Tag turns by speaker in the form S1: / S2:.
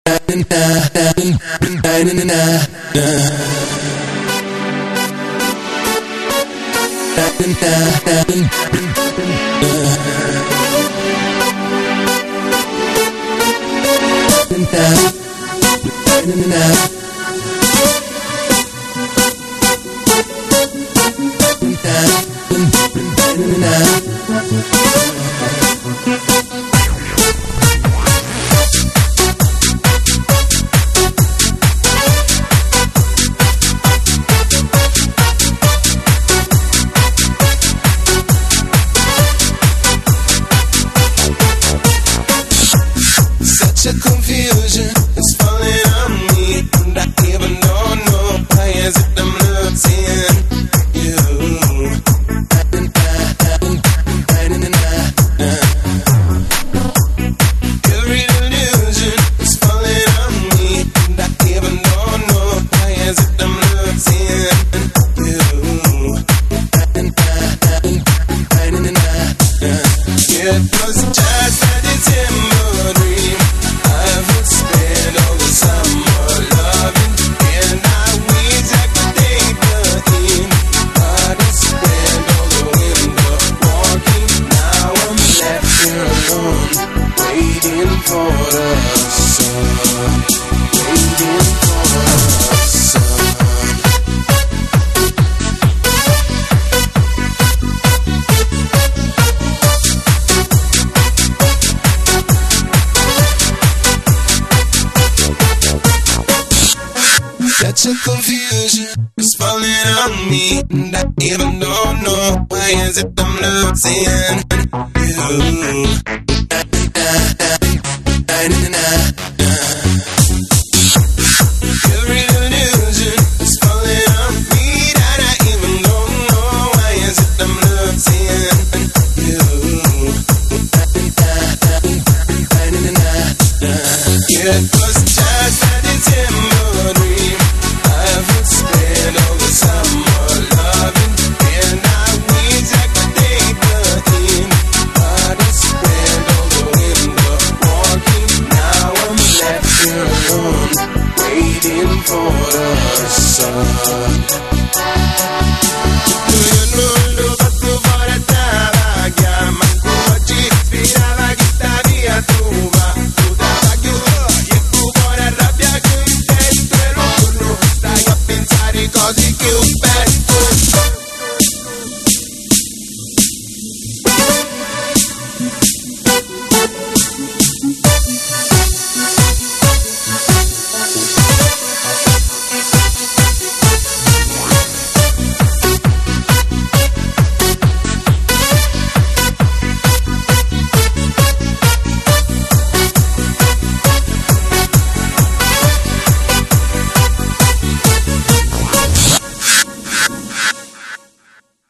S1: Such a confusion is falling on me, and I even don't know why is it I'm losing you. Every illusion is falling on me, and I even don't know why is it I'm losing you. It was just a December dream. I would spend all the summer loving, and I wish I could take the in. But I spend all the winter walking. Now I'm left here alone, waiting for the sun, waiting for the sun. Such a confusion is falling on me, and I even don't know why is it I'm losing you. Every illusion is falling on me, and I even don't know why is it I'm losing you. It was just a December dream. I would spend all the summer loving, and I wish I could take the in. But I spend all the winter walking. Now I'm left here alone, waiting for the sun.